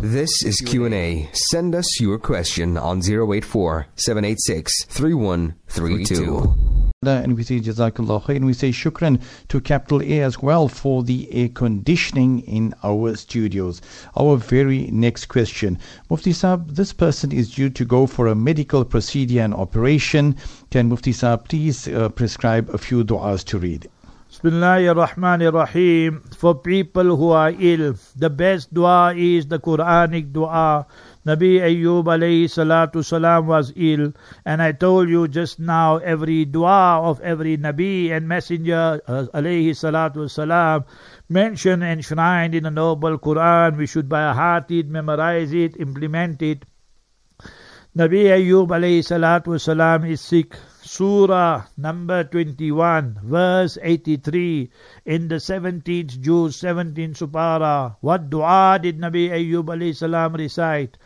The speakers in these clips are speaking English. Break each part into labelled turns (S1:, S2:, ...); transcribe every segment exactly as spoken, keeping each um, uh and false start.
S1: This is Q and A. Send us your question on zero eight four, seven eight six, three one three two.
S2: And we say Jazakallah khair, and we say shukran to Capital Air as well for the air conditioning in our studios. Our very next question. Mufti Saab, this person is due to go for a medical procedure and operation. Can Mufti Saab please uh, prescribe a few du'as to read?
S3: Bismillahir Rahmanir Rahim. For people who are ill, the best dua is the Quranic dua. Nabi Ayyub alayhi salatu salam was ill, and I told you just now, every dua of every Nabi and Messenger uh, alayhi salatu salam mentioned and enshrined in the noble Quran. We should by heart it, memorize it, implement it. Nabi Ayyub alayhi salatu salam is sick. Surah number twenty-one, verse eighty-three, in the seventeenth juz, seventeenth supara. What dua did Nabi Ayyub alayhi salam recite?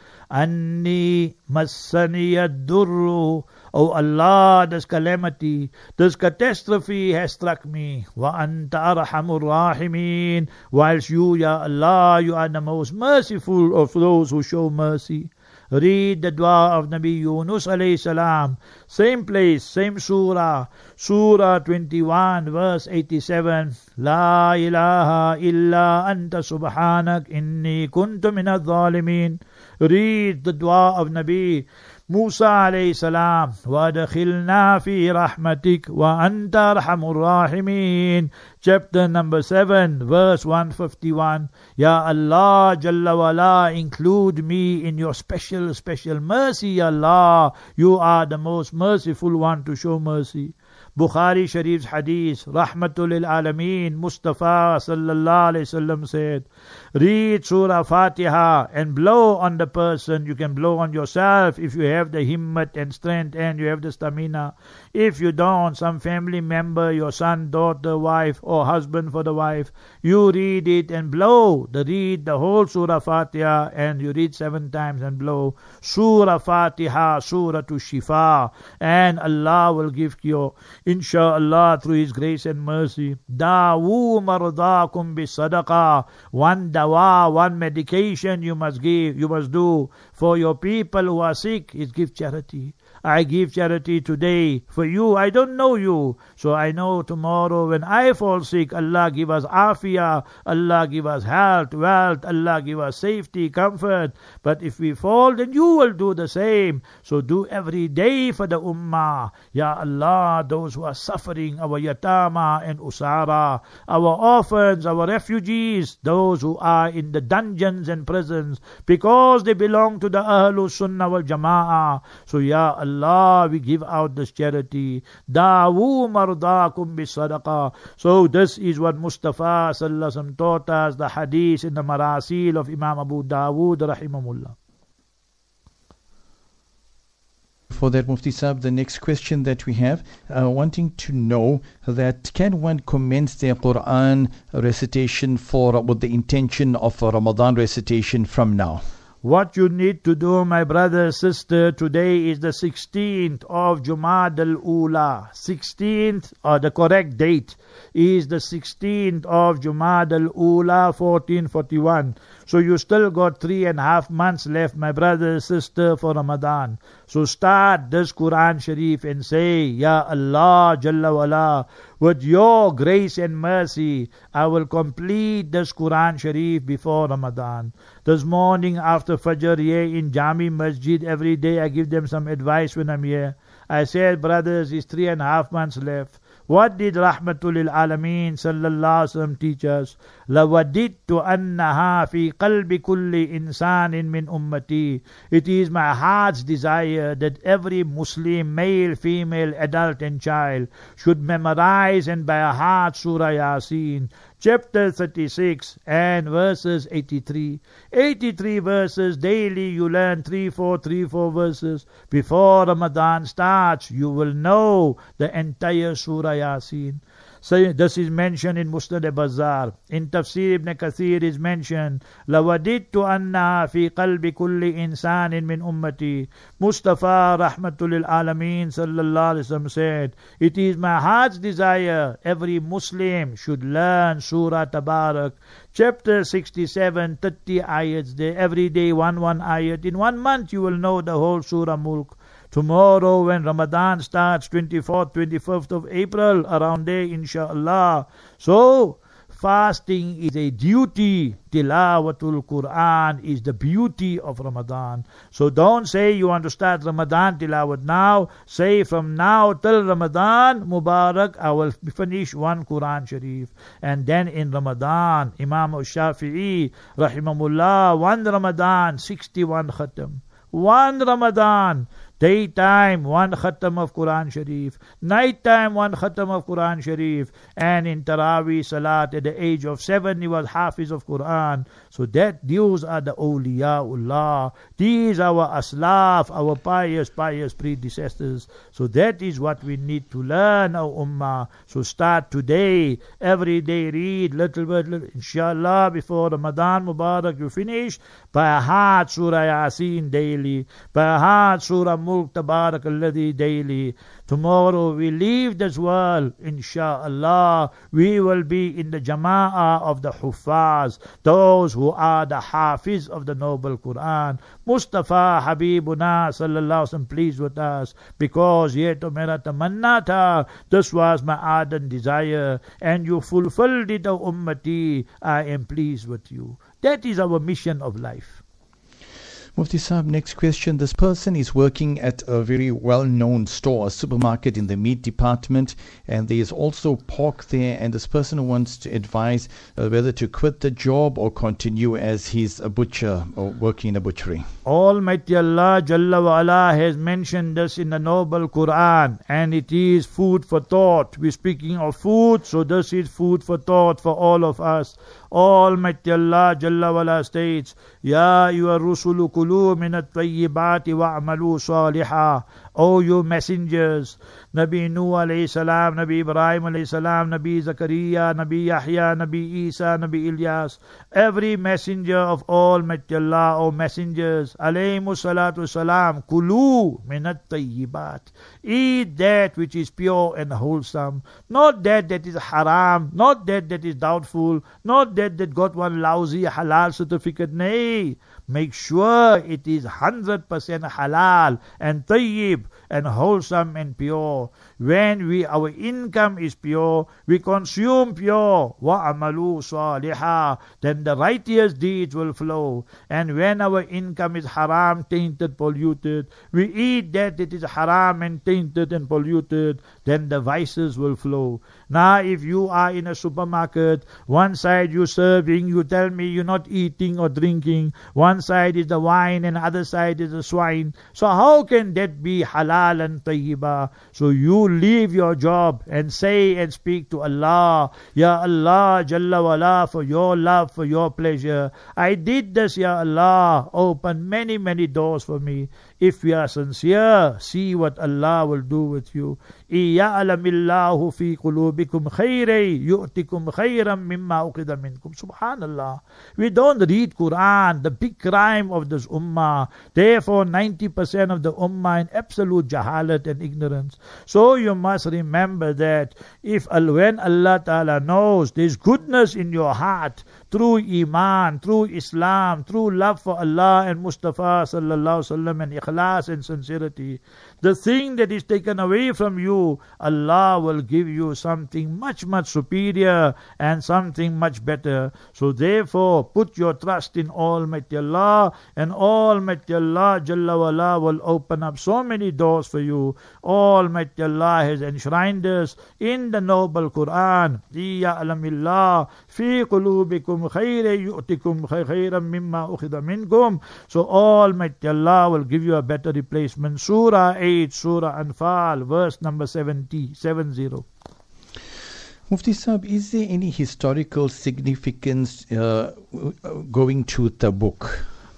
S3: Anni massani durru. Oh Allah, this calamity, this catastrophe has struck me. Wa anta arhamur rahimin. Whilst you, Ya Allah, you are the most merciful of those who show mercy. Read the dua of Nabi Yunus alayhi salam. Same place, same surah. Surah twenty-one, verse eighty-seven. La ilaha illa anta subhanak inni kuntu minadh dhalimin. Read the dua of Nabi Musa alayhi salam. Wa dakhilna fi rahmatik wa anta arhamur rahimin. Chapter number seven, verse one fifty-one. Ya Allah, Jalla wala, include me in your special, special mercy, Ya Allah. You are the most merciful one to show mercy. Bukhari Sharif's hadith, Rahmatul lil Alameen, Mustafa sallallahu alayhi wasallam said, read Surah Fatiha and blow on the person. You can blow on yourself if you have the himmat and strength and you have the stamina. If you don't, some family member, your son, daughter, wife, or husband for the wife, you read it and blow. The read the whole Surah Fatiha and you read seven times and blow. Surah Fatiha, Surah to Shifa, and Allah will give you, insha'Allah, through His grace and mercy. Dawu mardakum bi sadaqah. One dawa, one medication you must give, you must do for your people who are sick is give charity. I give charity today for you. I don't know you, so I know tomorrow when I fall sick, Allah give us afiyah, Allah give us health, wealth, Allah give us safety, comfort. But if we fall, then you will do the same. So do every day for the ummah. Ya Allah, those who are suffering, our yatama and usara, our orphans, our refugees, those who are in the dungeons and prisons, because they belong to the Ahlus Sunnah wal Jama'ah. So Ya Allah, Allah, we give out this charity. Dawu mardakum bi sadaqah. So this is what Mustafa sallallahu alaihi wasallam taught us, the hadith in the Marasil of Imam Abu Dawood rahimahullah.
S2: For that, Mufti Saab, the next question that we have, uh, wanting to know that can one commence their Quran recitation for uh, with the intention of a Ramadan recitation from now?
S3: What you need to do, my brother, sister, today is the sixteenth of Jumad al-Ula. sixteenth, or the correct date is the sixteenth of Jumad al-Ula, fourteen forty-one. So you still got three and a half months left, my brother, sister, for Ramadan. So start this Quran Sharif and say, Ya Allah, Jalla wala, with your grace and mercy, I will complete this Quran Sharif before Ramadan. This morning after Fajr here in Jami Masjid, every day I give them some advice when I'm here. I said, brothers, it's three and a half months left. What did Rahmatul lil Alameen sallallahu alaihi wasallam teach us? لَوَدِدْتُ أَنَّهَا فِي قَلْبِ كُلِّ إِنسَانٍ مِّنْ أُمَّتِي. It is my heart's desire that every Muslim, male, female, adult and child should memorize and by heart Surah Yasin, chapter thirty-six and verses eighty-three. eighty-three verses daily, you learn three, four, three, four verses. Before Ramadan starts, you will know the entire Surah Yasin. So this is mentioned in Musnad al-Bazzar. In Tafsir Ibn Kathir is mentioned, لَوَدِدْتُ أَنَّهَا فِي قَلْبِ كُلِّ إِنسَانٍ مِّنْ أُمَّتِي. Mustafa Rahmatul Alameen Sallallahu Alaihi Wasallam said, it is my heart's desire every Muslim should learn Surah Tabarak, chapter sixty-seven, thirty ayats there, every day one one ayat. In one month you will know the whole Surah Mulk. Tomorrow when Ramadan starts, twenty-fourth, twenty-fifth of April, around there inshallah. So, fasting is a duty. Tilawatul Quran is the beauty of Ramadan. So don't say you want to start Ramadan tilawat now. Say from now till Ramadan, Mubarak, I will finish one Quran Sharif. And then in Ramadan, Imam al-Shafi'i, Rahimahullah, one Ramadan, sixty-one khatam. One Ramadan, daytime, one khatam of Quran Sharif. Nighttime, one khatam of Quran Sharif. And in Taraweeh Salat, at the age of seven, he was Hafiz of Quran. So that, those are the awliyaullah. These are our aslaf, our pious, pious predecessors. So that is what we need to learn, our ummah. So start today, every day read little bit, little, inshallah, before Ramadan Mubarak you finish. By heart Surah Yasin daily. By heart Surah Mulk Tabarak Alladhi daily. Tomorrow we leave this world, inshallah, we will be in the jama'ah of the Huffaz, those who are the Hafiz of the Noble Quran. Mustafa Habibuna Sallallahu Alaihi Wasallam pleased with us, because ye to mera tamanna tha, this was my ardent desire, and you fulfilled it, O Ummati, I am pleased with you. That is our mission of life.
S2: Mufti Saab, next question. This person is working at a very well-known store, a supermarket in the meat department, and there is also pork there, and this person wants to advise uh, whether to quit the job or continue as he's a butcher or working in a butchery.
S3: Almighty Allah Jalla wa Ala has mentioned this in the Noble Quran, and it is food for thought. We're speaking of food, so this is food for thought for all of us. Almighty Allah Jalla wa Ala states, Ya ayyuhar rusulu kulu min at-tayyibati wa'amalu salihah. O you messengers, Nabi Nuh alayhi salam, Nabi Ibrahim alayhi salam, Nabi Zakaria, Nabi Yahya, Nabi Isa, Nabi Ilyas, every messenger of Almighty Allah, O messengers, alayhimu salatu salam, kulu min at-tayyibat. Eat that which is pure and wholesome, not that that is haram, not that that is doubtful, not that that got one lousy halal certificate. Nay, make sure it is one hundred percent halal and tayyib and wholesome and pure. When we our income is pure, we consume pure, wa amalu salihah, then the righteous deeds will flow. And when our income is haram, tainted, polluted, we eat that it is haram and tainted and polluted, then the vices will flow. Now if you are in a supermarket, one side you serving, you tell me you're not eating or drinking, one side is the wine and other side is the swine. So how can that be halal and tayyibah? So you leave your job and say and speak to Allah, Ya Allah Jalla wala, for your love, for your pleasure, I did this, Ya Allah, open many many doors for me. If we are sincere, see what Allah will do with you. إِيَعْلَمِ اللَّهُ فِي قُلُوبِكُمْ خَيْرًا يُؤْتِكُمْ خَيْرًا مِمَّا أُخِذَ مِنْكُمْ. Subhanallah. We don't read Quran, the big crime of this ummah. Therefore, ninety percent of the ummah in absolute jahalat and ignorance. So you must remember that if when Allah Ta'ala knows there's goodness in your heart, through Iman, through Islam, through love for Allah and Mustafa Sallallahu Alaihi Wasallam and ikhlas and sincerity, the thing that is taken away from you, Allah will give you something much, much superior and something much better. So therefore, put your trust in Almighty Allah, and Almighty Allah Jalla wala will open up so many doors for you. Almighty Allah has enshrined us in the Noble Quran. Ya'lamillah fi qulubikum khayran yu'tikum khayran mimma ukhidha minkum. So Almighty Allah will give you a better replacement. Surah eight, Surah Anfal, verse number seventy, seven zero.
S2: Mufti Saab, is there any historical significance uh, going to Tabuk?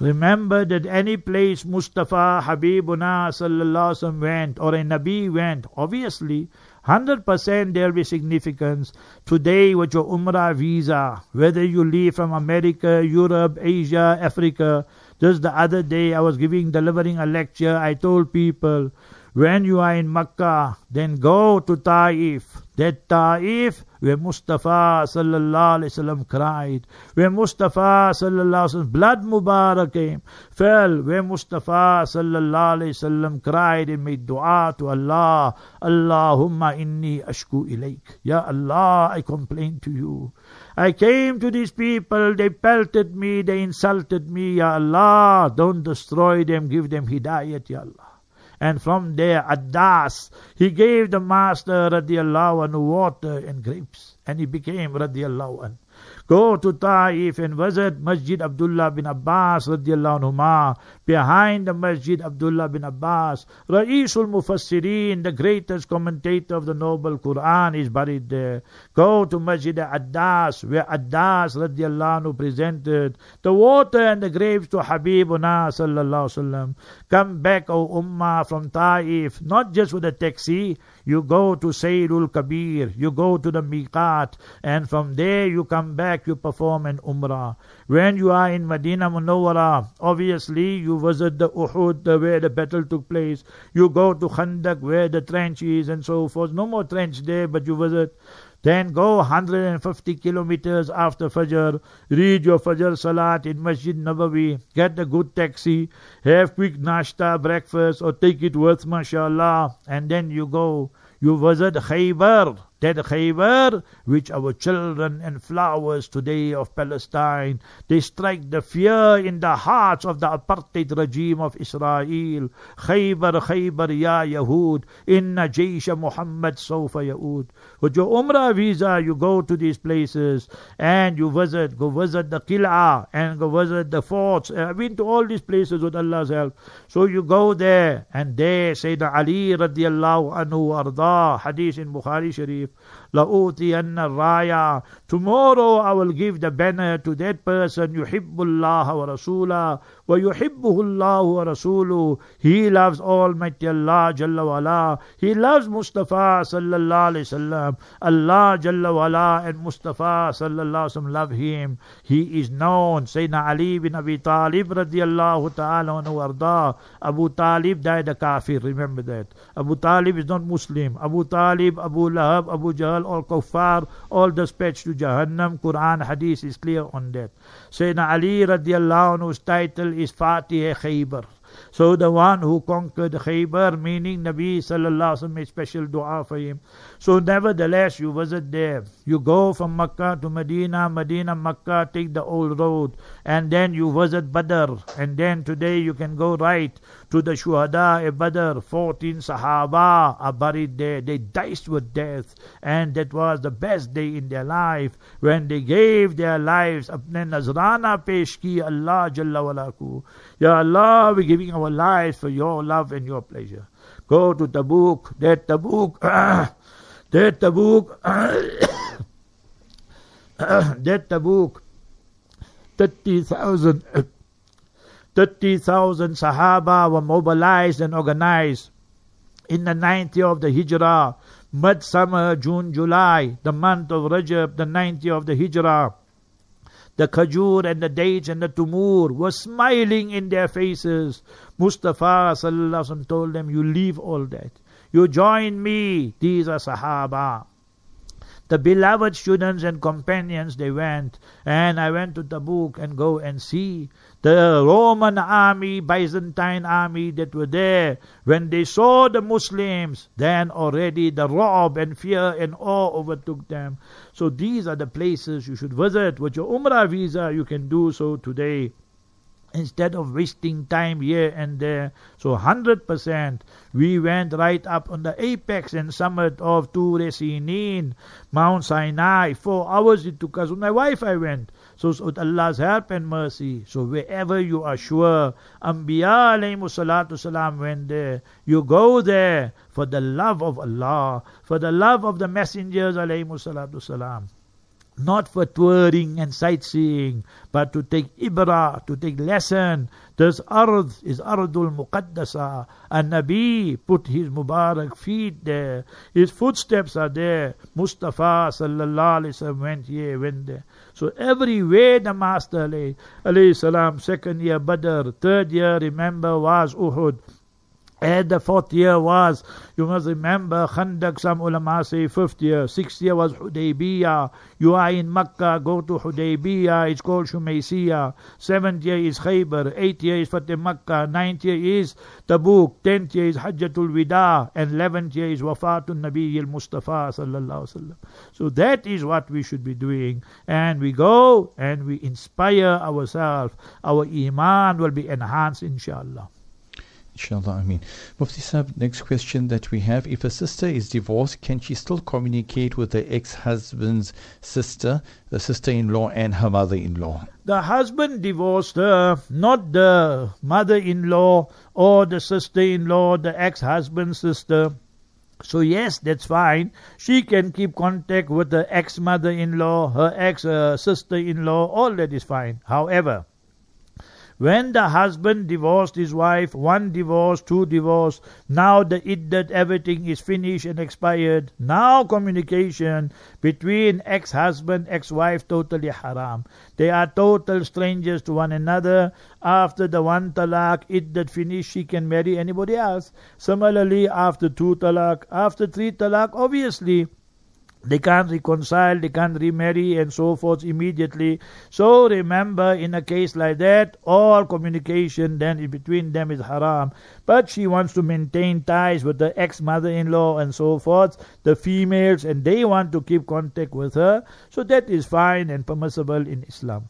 S3: Remember that any place Mustafa Habibuna sallallahu alaihi wasallam went, or a Nabi went, obviously, one hundred percent there will be significance. Today with your Umrah visa, whether you leave from America, Europe, Asia, Africa. Just the other day I was giving, delivering a lecture. I told people, when you are in Makkah, then go to Taif. That Taif where Mustafa sallallahu alaihi wasallam cried, where Mustafa sallallahu alaihi wasallam blood Mubarak came, fell, where Mustafa sallallahu alaihi wasallam cried and made dua to Allah, Allahumma inni ashku ilayk. Ya Allah, I complain to you. I came to these people, they pelted me, they insulted me, Ya Allah, don't destroy them, give them hidayat, Ya Allah. And from there, Addas, he gave the Master radiallahu anhu water and grapes, and he became radiallahu anhu. Go to Taif and visit Masjid Abdullah bin Abbas radiallahu anhuma. Behind the Masjid Abdullah bin Abbas, Ra'isul Mufassirin, the greatest commentator of the Noble Quran, is buried there. Go to Masjid Addas, where Addas radiallahu anhu presented the water and the grapes to Habibuna sallallahu alaihi wasallam. Come back, O Ummah, from Taif, not just with a taxi. You go to Sayyidul Kabir, you go to the Miqat, and from there you come back, you perform an Umrah. When you are in Medina Munawwara, obviously you visit the Uhud, where the battle took place. You go to Khandaq, where the trench is, and so forth. No more trench there, but you visit. Then go one hundred fifty kilometers after Fajr, read your Fajr Salat in Masjid Nabawi, get a good taxi, have quick nashta, breakfast, or take it worth, mashallah, and then you go. You visit Khaybar, that Khaybar, which our children and flowers today of Palestine, they strike the fear in the hearts of the apartheid regime of Israel. Khaybar, Khaybar, ya Yahud, inna Jaysha Muhammad sawfa yaud. With your Umrah visa, you go to these places and you visit, go visit the Qil'ah and go visit the forts. I've been to all these places with Allah's help. So you go there, and there Sayyidina Ali radiallahu anhu arda, hadith in Bukhari Sharif, لَأُوتِيَنَّ الرَّايَةَ. Tomorrow I will give the banner to that person, يُحِبُّ اللَّهَ وَرَسُولَهُ وَيُحِبُّهُ اللَّهُ وَرَسُولُهُ. He loves Almighty Allah Jalla wa Ala. He loves Mustafa sallallahu alayhi wasallam. Allah Jalla wa Ala and Mustafa sallallahu alayhi wasallam love him. He is known. Sayyidina Ali bin Abi Talib radiyallahu ta'ala anhu arda. Abu Talib died a kafir, remember that. Abu Talib is not Muslim. Abu Talib, Abu Lahab, Abu Jahl, all kuffar, all dispatched to Jahannam. Quran, Hadith is clear on that. Sayyidina Ali radiallahu anhu's title is Fatih Khaybar. So the one who conquered Khaybar, meaning Nabi sallallahu alaihi wasallam made special dua for him. So nevertheless, you visit there. You go from Makkah to Medina, Medina, Makkah, take the old road, and then you visit Badr. And then today you can go right to the Shuhada of Badr. fourteen Sahaba are buried there. They died with death, and that was the best day in their life when they gave their lives. Apne nazrana pesh ki Allah Jalla wa Ala ko. Ya Allah, we giving our lives for your love and your pleasure. Go to Tabuk, that Tabuk, that Tabuk, that Tabuk, thirty thousand, thirty thousand Sahaba were mobilized and organized in the ninth year of the Hijrah, midsummer, June, July, the month of Rajab, the ninth year of the Hijrah. The khajur and the dates and the tumur were smiling in their faces. Mustafa sallallahu alaihi wasallam told them, you leave all that. You join me. These are Sahaba. The beloved students and companions, they went. And I went to Tabuk and go and see the Roman army, Byzantine army that were there. When they saw the Muslims, then already the rob and fear and awe overtook them. So these are the places you should visit. With your Umrah visa, you can do so today, instead of wasting time here and there. So one hundred percent, we went right up on the apex and summit of Tur Sinin, Mount Sinai. Four hours it took us. With my wife I went. So with Allah's help and mercy. So wherever you are sure, Anbiya alayhimu salatu salam went there. You go there for the love of Allah, for the love of the messengers alayhimu salatu salam. not for touring and sightseeing, but to take ibrah, to take lesson. This ard is ardul muqaddasa. And Nabi put his Mubarak feet there. His footsteps are there. Mustafa sallallahu alayhi wasallam went here, went there. So everywhere the Master alayhi, alayhi salam, second year Badr, third year, remember, was Uhud. And the fourth year was, you must remember, Khandaq, some ulama say fifth year. Sixth year was Hudaybiyah. You are in Makkah, go to Hudaybiyah, it's called Shumaysiyah. Seventh year is Khaybar. Eighth year is Fateh Makkah. Ninth year is Tabuk. Tenth year is Hajjatul Wida. And eleventh year is Wafatun Nabi al-Mustafa sallallahu alaihi wasallam. So that is what we should be doing. And we go and we inspire ourselves. Our iman will be enhanced, inshallah.
S2: Inshallah, I mean. Mufti Sahib, next question that we have. If a sister is divorced, can she still communicate with the ex-husband's sister, the sister-in-law and her mother-in-law?
S3: The husband divorced her, not the mother-in-law or the sister-in-law, the ex-husband's sister. So yes, that's fine. She can keep contact with the ex-mother-in-law, her ex-sister-in-law, all that is fine. However, when the husband divorced his wife, one divorce, two divorce, now the iddat, everything is finished and expired. Now communication between ex-husband, ex-wife, totally haram. They are total strangers to one another. After the one talaq, iddat finished, she can marry anybody else. Similarly, after two talaq, after three talaq, obviously, they can't reconcile, they can't remarry and so forth immediately. So remember, in a case like that, all communication then between them is haram. But she wants to maintain ties with the ex-mother-in-law and so forth, the females, and they want to keep contact with her. So that is fine and permissible in Islam.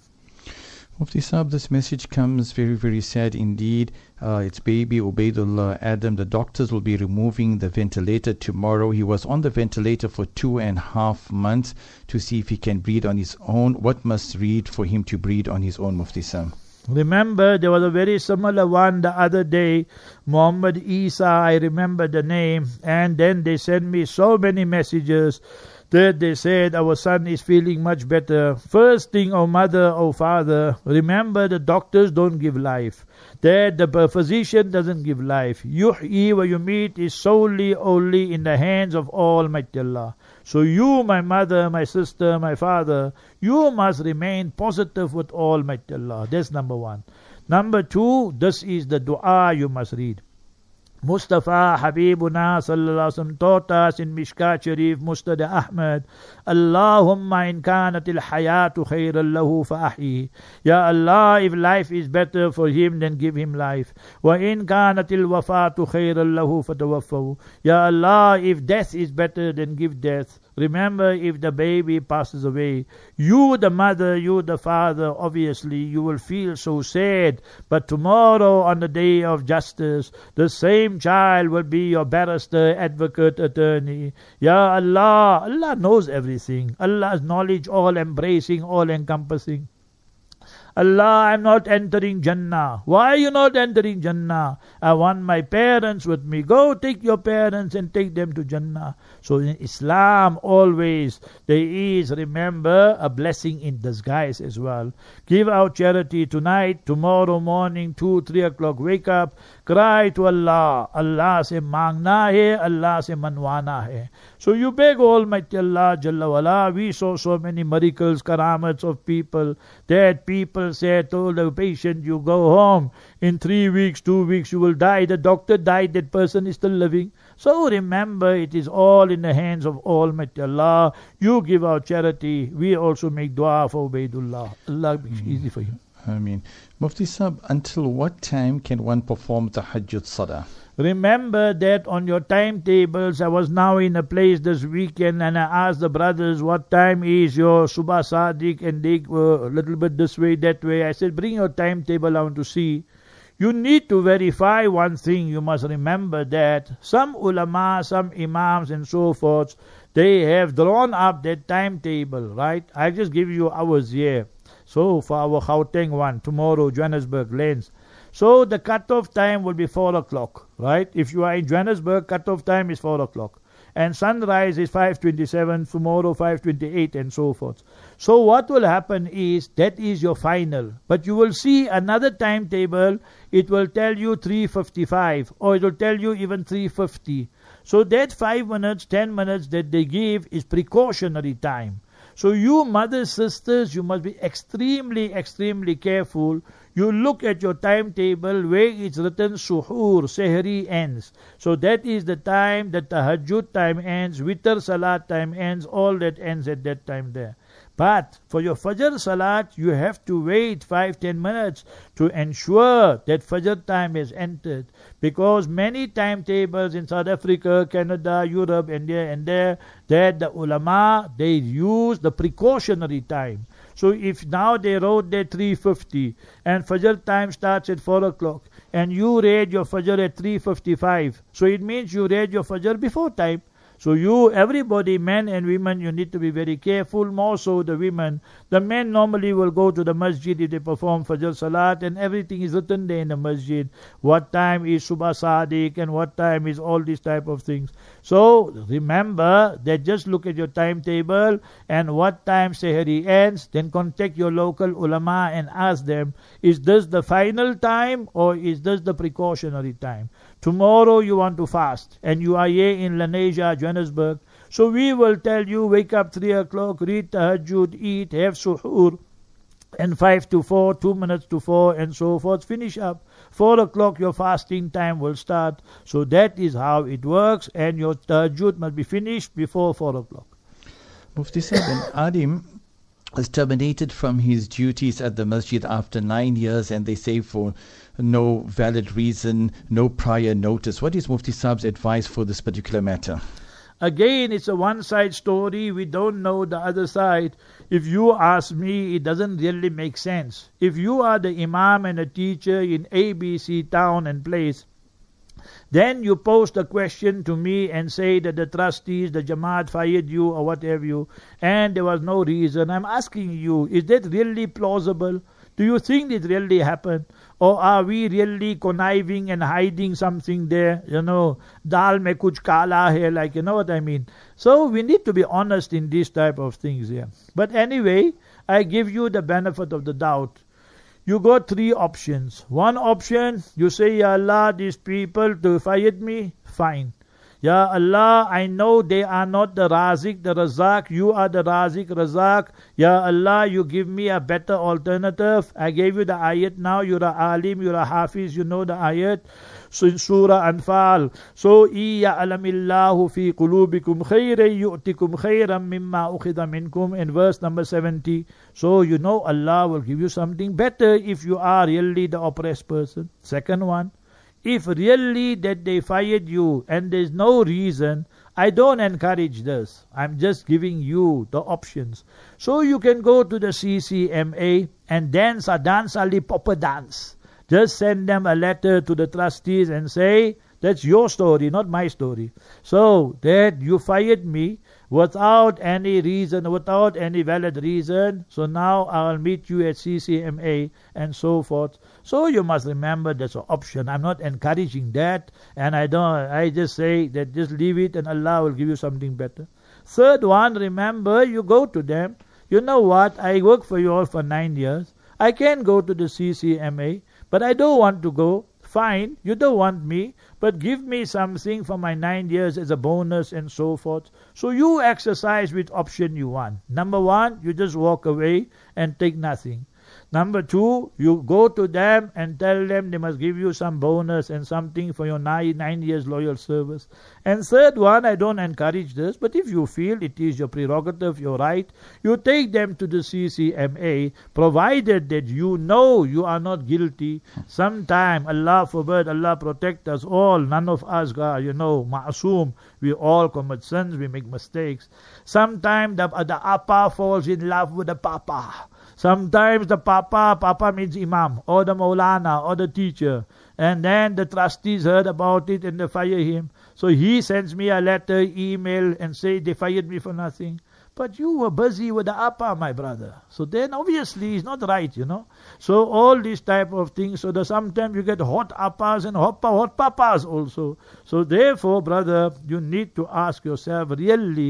S2: Mufti Sahib, this message comes very, very sad indeed. Uh, it's baby Ubaidullah Adam. The doctors will be removing the ventilator tomorrow. He was on the ventilator for two and a half months to see if he can breathe on his own. What must read for him to breathe on his own, Mufti Sahib?
S3: Remember, there was a very similar one the other day, Muhammad Isa, I remember the name, and then they sent me so many messages that they said our son is feeling much better. First thing, oh mother, oh father, remember the doctors don't give life. That the physician doesn't give life. Yuh'i wa yumit is solely only in the hands of Almighty Allah. So you, my mother, my sister, my father, you must remain positive with Almighty Allah. That's number one. Number two, this is the dua you must read. Mustafa Habibuna sallallahu alaihi wasallam taught us in Mishkat Sharif, Musnad Ahmad, Allahumma in kanatil hayatu khayran lahu fa'ahi. Ya Allah, if life is better for him, then give him life. Wa in kanatil wafatu khayran lahu fatawaffahu. Ya Allah, if death is better, then give death. Remember, if the baby passes away, you the mother, you the father, obviously you will feel so sad. But tomorrow on the day of justice, the same child will be your barrister, advocate, attorney. Ya Allah, Allah knows everything. Allah's knowledge all embracing, all encompassing. Allah, I'm not entering Jannah. Why are you not entering Jannah? I want my parents with me. Go take your parents and take them to Jannah. So in Islam, always there is, remember, a blessing in disguise as well. Give out charity tonight, tomorrow morning, two, three o'clock, wake up, cry to Allah. Allah se mangna hai, Allah se manwana hai. So you beg Almighty Allah, Jalla wala. We saw so many miracles, karamats of people, that people said, told the patient, you go home, in three weeks, two weeks, you will die. The doctor died, that person is still living. So remember, it is all in the hands of Almighty Allah. You give out charity, we also make dua for Ubaidullah. Allah makes it easy for you.
S2: I mean, Mufti Sahib, until what time can one perform the Tahajjud Salah?
S3: Remember that on your timetables, I was now in a place this weekend and I asked the brothers, what time is your Subha Sadiq, and they were a little bit this way, that way. I said, bring your timetable, I want to see. You need to verify one thing. You must remember that some ulama, some imams and so forth, they have drawn up that timetable, right? I just give you hours here. So for our Gauteng one, tomorrow, Johannesburg, Lens. So the cutoff time will be four o'clock, right? If you are in Johannesburg, cutoff time is four o'clock. And sunrise is five twenty-seven, tomorrow five twenty-eight and so forth. So what will happen is, that is your final. But you will see another timetable, it will tell you three fifty-five, or it will tell you even three fifty. So that five minutes, ten minutes that they give is precautionary time. So you mothers, sisters, you must be extremely, extremely careful. You look at your timetable where it's written suhoor, sehri ends. So that is the time that tahajjud time ends, witr salat time ends, all that ends at that time there. But for your Fajr Salat, you have to wait five to ten minutes to ensure that Fajr time is entered. Because many timetables in South Africa, Canada, Europe, India, and there, that the ulama, they use the precautionary time. So if now they wrote there three fifty and Fajr time starts at four o'clock and you read your Fajr at three fifty-five, so it means you read your Fajr before time. So you, everybody, men and women, you need to be very careful, more so the women. The men normally will go to the masjid if they perform Fajr Salat, and everything is written there in the masjid. What time is Subha Sadiq and what time is all these type of things. So remember that just look at your timetable and what time Sehri ends, then contact your local ulama and ask them, is this the final time or is this the precautionary time? Tomorrow you want to fast and you are here in Lenasia, Johannesburg. So we will tell you, wake up three o'clock, read tahajjud, eat, have suhoor, and five to four, two minutes to four, and so forth, finish up. Four o'clock your fasting time will start. So that is how it works, and your tahajjud must be finished before four o'clock.
S2: Mufti Sahib, and Adim is terminated from his duties at the masjid after nine years, and they say for no valid reason, no prior notice. What is Mufti Sahib's advice for this particular matter?
S3: Again, it's a one-side story. We don't know the other side. If you ask me, it doesn't really make sense. If you are the imam and a teacher in A B C town and place, then you post a question to me and say that the trustees, the Jamaat fired you or whatever you, and there was no reason. I'm asking you, is that really plausible? Do you think it really happened? Or are we really conniving and hiding something there? You know, dal mein kuch kala hai, like, you know what I mean? So we need to be honest in these type of things here. But anyway, I give you the benefit of the doubt. You got three options. One option, you say, Ya Allah, these people to fired me, fine. Ya Allah, I know they are not the Razik, the Razak. You are the Razik, Razak. Ya Allah, you give me a better alternative. I gave you the ayat now. You're a alim, you're a hafiz, you know the ayat. So in Surah Anfal. So, Iya alamillahu fi qulubikum khayran yu'tikum khayran mimma ukhida minkum, in verse number seventy. So you know Allah will give you something better if you are really the oppressed person. Second one, if really that they fired you and there's no reason, I don't encourage this. I'm just giving you the options. So you can go to the C C M A and dance a dance a proper dance. Just send them a letter to the trustees and say, that's your story, not my story. So that you fired me without any reason, without any valid reason. So now I'll meet you at C C M A and so forth. So you must remember that's an option. I'm not encouraging that, and I don't. I just say that just leave it and Allah will give you something better. Third one, remember, you go to them. You know what? I work for you all for nine years. I can go to the C C M A, but I don't want to go. Fine, you don't want me, but give me something for my nine years as a bonus and so forth. So you exercise which option you want. Number one, you just walk away and take nothing. Number two, you go to them and tell them they must give you some bonus and something for your nine, nine years loyal service. And third one, I don't encourage this, but if you feel it is your prerogative, your right, you take them to the C C M A, provided that you know you are not guilty. Sometime, Allah forbid, Allah protect us all, none of us are, you know, ma'asum. We all commit sins, we make mistakes. Sometimes the, the appa falls in love with the papa. Sometimes the papa, papa means imam, or the maulana, or the teacher. And then the trustees heard about it and they fire him. So he sends me a letter, email, and say they fired me for nothing. But you were busy with the appa, my brother. So then obviously it's not right, you know. So all these type of things. So that sometimes you get hot appas and hot, hot papas also. So therefore, brother, you need to ask yourself really,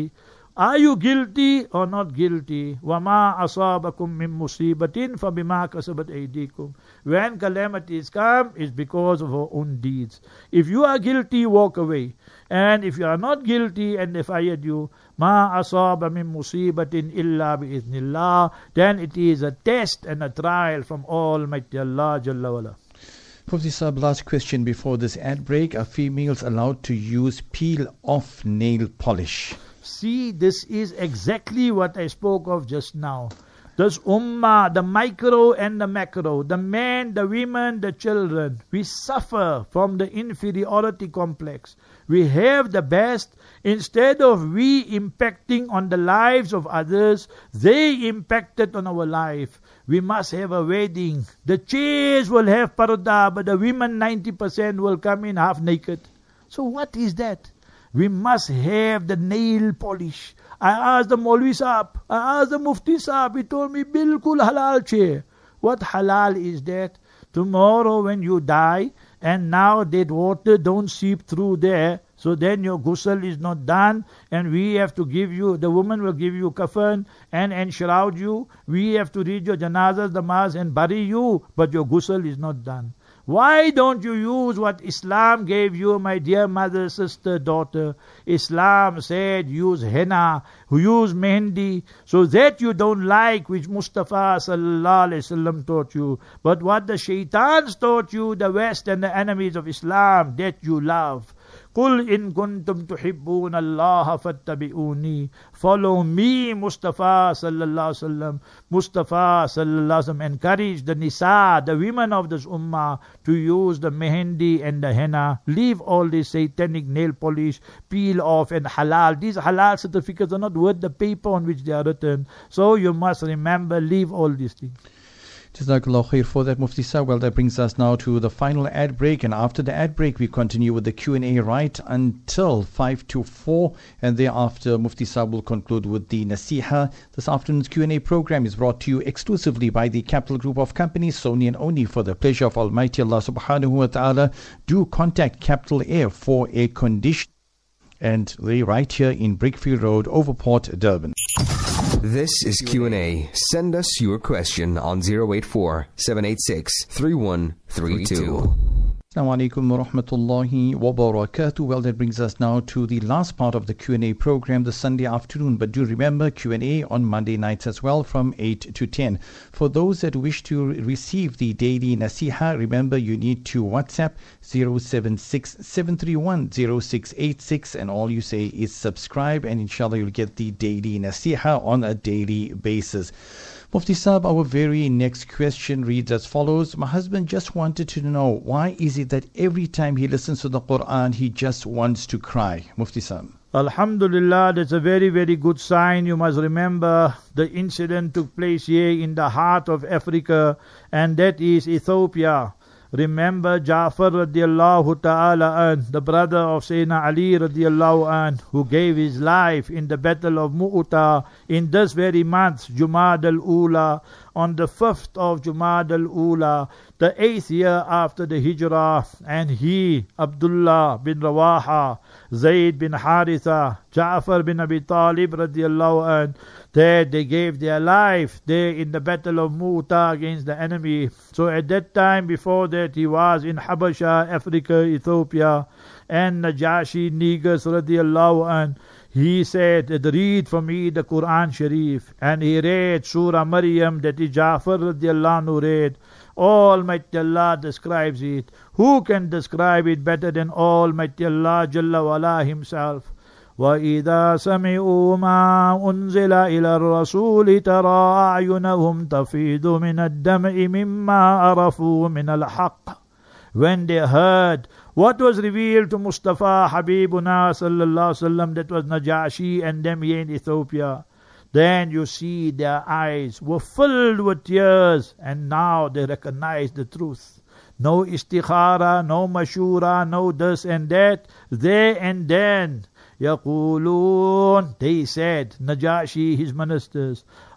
S3: Are you guilty or not guilty? وَمَا أَصَابَكُم مِّن مُّصِيبَةٍ فَبِمَا كَسَبَتْ أَيْدِيكُم. When calamities come, it's because of our own deeds. If you are guilty, walk away. And if you are not guilty and they fired you, مَا أَصَابَ مِن مُّصِيبَةٍ إِلَّا بِإِذْنِ اللَّهِ, then it is a test and a trial from Almighty Allah Jalla wala.
S2: Mufti Sahib, last question before this ad break. Are females allowed to use peel-off nail polish?
S3: See, this is exactly what I spoke of just now. This ummah, the micro and the macro, the men, the women, the children, we suffer from the inferiority complex. We have the best. Instead of we impacting on the lives of others, they impacted on our life. We must have a wedding. The chairs will have parda, but the women ninety percent will come in half naked. So what is that? We must have the nail polish. I asked the Maulvi Saab, I asked the Mufti Saab, he told me, Bilkul halal chair. What halal is that? Tomorrow when you die, and now that water don't seep through there, so then your ghusl is not done, and we have to give you, the woman will give you kafan and enshroud you. We have to read your janazah, namaz, and bury you, but your ghusl is not done. Why don't you use what Islam gave you, my dear mother, sister, daughter? Islam said use henna, use mehendi, so that you don't like which Mustafa sallallahu alaihi wasallam taught you. But what the shaitans taught you, the West and the enemies of Islam, that you love. قُلْ إِن كُنْتُمْ تُحِبُّونَ اللَّهَ فَاتَّبِعُونِي. Follow me, Mustafa sallallahu alaihi wasallam. Mustafa sallallahu alaihi wasallam encouraged the nisa, the women of this ummah, to use the mehendi and the henna. Leave all this satanic nail polish, peel off and halal. These halal certificates are not worth the paper on which they are written. So you must remember, leave all these things.
S2: Jazakallah khair for that, Mufti Sahib. Well, that brings us now to the final ad break, and after the ad break we continue with the Q and A right until five to four, and thereafter Mufti Sahib will conclude with the Nasiha. This afternoon's Q and A program is brought to you exclusively by the Capital Group of Companies, Sony and Oni. For the pleasure of Almighty Allah subhanahu wa ta'ala, do contact Capital Air for air conditioning, and they right here in Brickfield Road, Overport, Durban.
S1: This is Q and A. Send us your question on zero eight four, seven eight six, three one three two.
S2: Assalamu alaikum wa rahmatullahi wa barakatuh. Well, that brings us now to the last part of the Q and A program this Sunday afternoon. But do remember, Q and A on Monday nights as well from eight to ten. For those that wish to receive the daily Nasiha, remember you need to WhatsApp zero seven six, seven three one, zero six eight six, and all you say is subscribe, and inshallah you'll get the daily Nasiha on a daily basis. Mufti Sahib, our very next question reads as follows. My husband just wanted to know, why is it that every time he listens to the Quran, he just wants to cry? Mufti Sahib.
S3: Alhamdulillah, that's a very, very good sign. You must remember the incident took place here in the heart of Africa, and that is Ethiopia. Remember Ja'far radiallahu ta'ala an, the brother of Sayyidina Ali radiallahu an, who gave his life in the battle of Mu'ta in this very month, Jumad al-Ula, on the fifth of Jumad al-Ula, the eighth year after the Hijrah. And he, Abdullah bin Rawaha, Zayd bin Haritha, Ja'far bin Abi Talib radiallahu an, there they gave their life there in the battle of Mu'ta against the enemy. So at that time, before that, he was in Habasha, Africa, Ethiopia, and Najashi Negus radiallahu an, he said, read for me the Quran Sharif. And he read Surah Maryam, that is Ja'far radiallahu anhu read. Almighty Allah describes it. Who can describe it better than Almighty Allah Jalla wala himself? وَإِذَا سَمِعُوا مَا أُنزِلَ إِلَى الرَّسُولِ تَرَى أَعْيُنَهُمْ تَفِيضُ مِنَ الدَّمْعِ مِمَّا عَرَفُوا مِنَ الْحَقِّ. When they heard what was revealed to Mustafa Habibuna sallallahu alaihi wasallam, that was Najashi and them here in Ethiopia, then you see their eyes were filled with tears, and now they recognize the truth. No istikhara, no mashura, no this and that. There and then, يقولون, they said, Najashi, his ministers,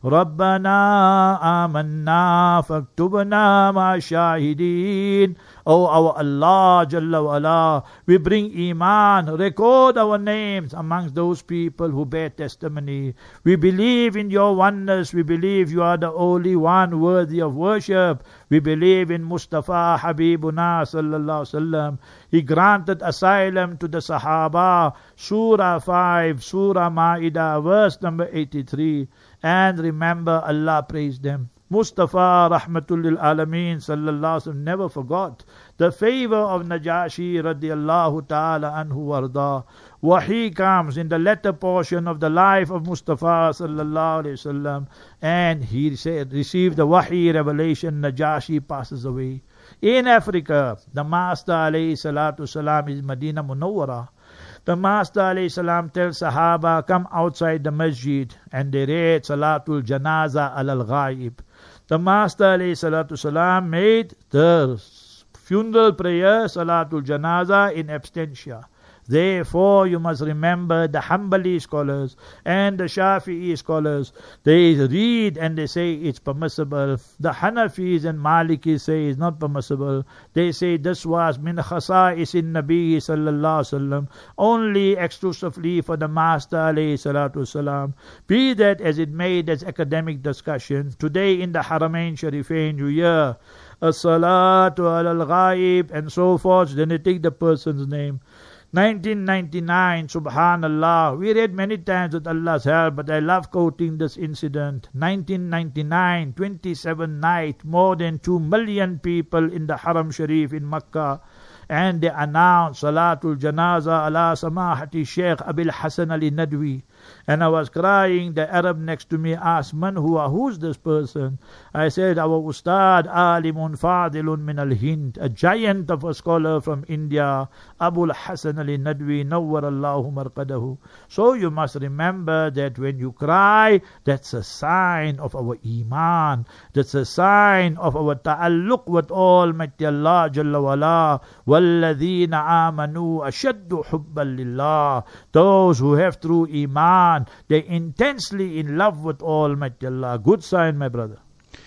S3: Rabbana amanna faktubna ma shahidin. O our Allah Jalla wa Ala, we bring Iman, record our names amongst those people who bear testimony. We believe in your oneness, we believe you are the only one worthy of worship. We believe in Mustafa Habibuna Sallallahu Alaihi Wasallam. He granted asylum to the Sahaba. Surah five, Surah Ma'idah, verse number eighty-three. And remember, Allah praised them. Mustafa Rahmatul lil Alameen Sallallahu Alaihi Wasallam never forgot the favor of Najashi Radiallahu Ta'ala Anhu Warda. Wahi comes in the latter portion of the life of Mustafa Sallallahu Alaihi Wasallam, and he said, received the Wahi revelation. Najashi passes away. In Africa, the Master alayhi salatu salam is Medina Munawwara. The Master alayhi salam tells Sahaba, come outside the masjid, and they read Salatul Janaza al Ghaib. The Master alayhi salatu salam made the funeral prayer Salatul Janaza in absentia. Therefore, you must remember the Hanbali scholars and the Shafi'i scholars. They read and they say it's permissible. The Hanafis and Malikis say it's not permissible. They say this was min khasa'is in Nabi sallallahu alaihi wasallam, only exclusively for the Master alayhi salatu salam. Be that as it may, that's academic discussion. Today in the Haramain Sharifain you hear as-salatu al-ghaib and so forth. Then they take the person's name. nineteen ninety-nine, subhanallah, we read many times with Allah's help, but I love quoting this incident. nineteen ninety-nine, twenty-seven night, more than two million people in the Haram Sharif in Makkah, and they announced Salatul Janaza ala Samahati Sheikh Abil Hassan Ali Nadwi. And I was crying. The Arab next to me asked, Man huwa, who's this person? I said, our Ustad, Alimun Fadilun min al-Hind, a giant of a scholar from India, Abul Hassan Ali Nadwi, Nawwar Allahu marqadahu. So you must remember that when you cry, that's a sign of our Iman. That's a sign of our ta'alluq with Almighty Allah Jalla wala. وَالَّذِينَ آمَنُوا أَشَدُّ حُبًّا لِلَّهِ. Those who have true Iman, they're intensely in love with Almighty Allah. Good sign, my brother.